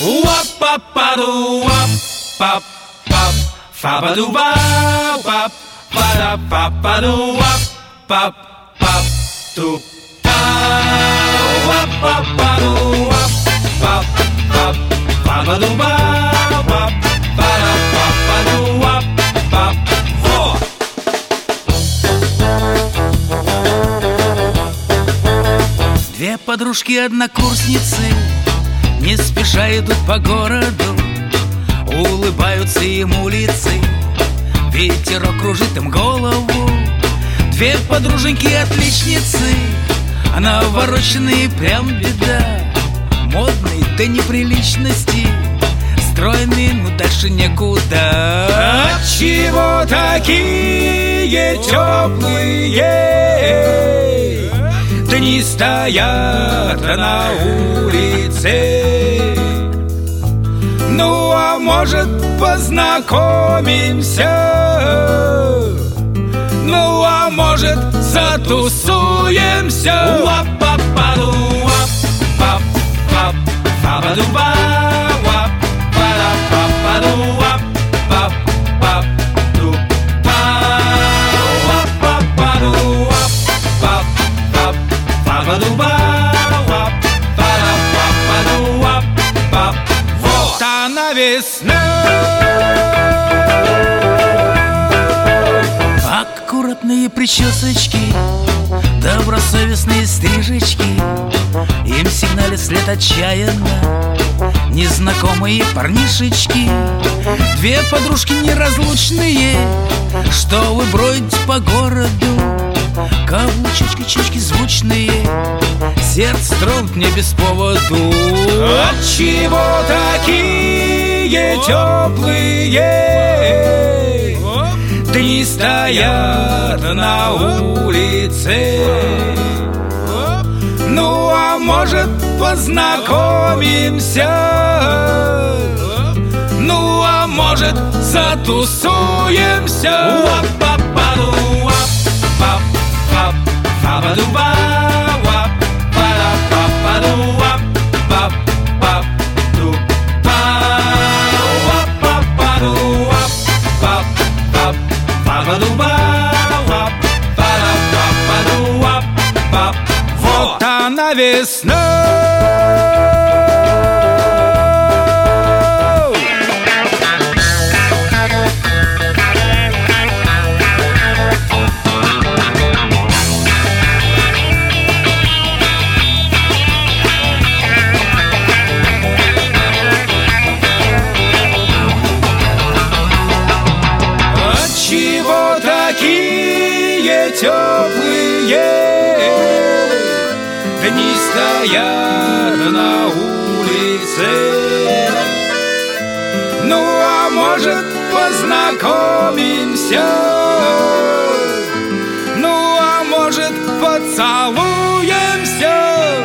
Wap-pa-pa-do, wap-pap-pap, fa-ba-do-ba, wap-pa-da-pa-pa-do, wap-pap-pap, do-pa. Wap-pa-pa-do, wap-pap-pap, fa-ba-do-ba, wap-pa-da-pa-pa-do, wap-pap. Во! Две подружки-однокурсницы не спеша идут по городу, улыбаются им улицы, ветерок кружит им голову. Две подруженьки-отличницы, навороченные прям беда, модные до неприличности, стройные, но дальше некуда. Отчего такие теплые дни стоят на улице? Ну, а может, познакомимся? Ну, а может, затусуемся? Уап-па-па-ду, уап-пап-пап, па-ба-ду-ба, уап-па-да-па-па-ду, уап-пап-пап, ду-па. Уап-па-па-ду, уап-пап-пап, па-ба-ду-ба, уап-па-да-па-па-ду, уап-пап. Вот она весна. Аккуратные причесочки, добросовестные стрижечки, им сигналят вслед отчаянно незнакомые парнишечки. Две подружки неразлучные, что вы бродите по городу, каблучочки-чечки звучные, сердце тронут не без поводу. Отчего такие теплые дни стоят на улице? Ну, а может, познакомимся? Ну, а может, затусуемся? Уап-па-па-ду, уап-пап-пап, па-ба-ду-ба, уап-па-да-па-па-ду, уап-пап-пап, ду-па. Уап-па-па-ду, уап-пап-пап, па-ба-ду-ба, уап-па-да-па-па-ду, уап-пап. Вот она весна. Отчего такие теплые дни стоят на улице? Ну, а может, познакомимся? Ну, а может, поцелуемся?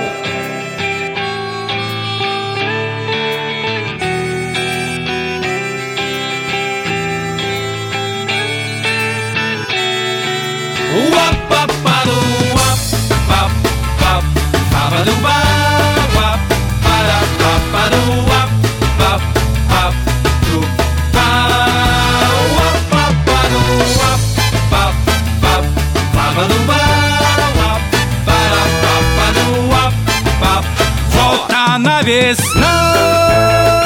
Уап-па-па-ду, уап-пап-пап, па-ба-ду-ба, уап-па-да-па-па-ду, уап-пап-пап, ду-па. Уап-па-па-ду, уап-пап-пап, па-ба-ду-ба, уап-па-да-па-па-ду, уап-пап. Вот она весна.